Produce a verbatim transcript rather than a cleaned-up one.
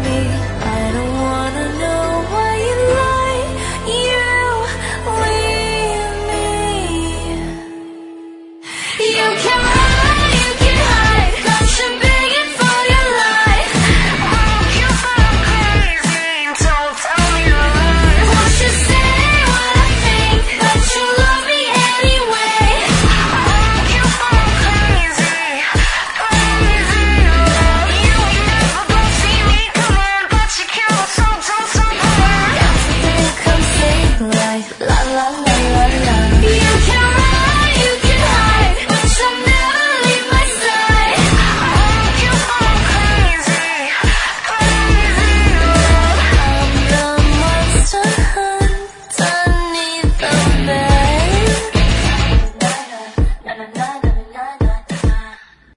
me. I don't wanna know why you lie, you leave me. You can run, you can hide, got you begging for your life. Broke you for crazy, don't tell me lies. What you say, what I think, that you love me anyway. Broke you for crazy, crazy love. You ain't never gonna see me coming, but you can't, so don't, so hard. Got to think I'm safe, like la la la la.